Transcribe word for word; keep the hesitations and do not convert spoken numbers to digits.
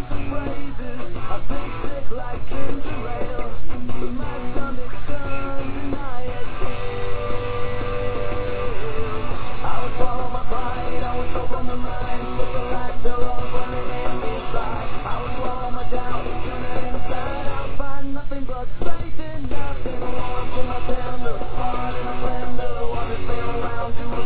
some praises. I stay sick like ginger ale, but my stomach turns and I exhale. I would swallow my pride, I would choke on my mind, but the lack thereof running in inside. I would swallow my doubt, turn it inside out, find nothing but faith in nothing. Warm from my tender heart and a friend of the one that's been around to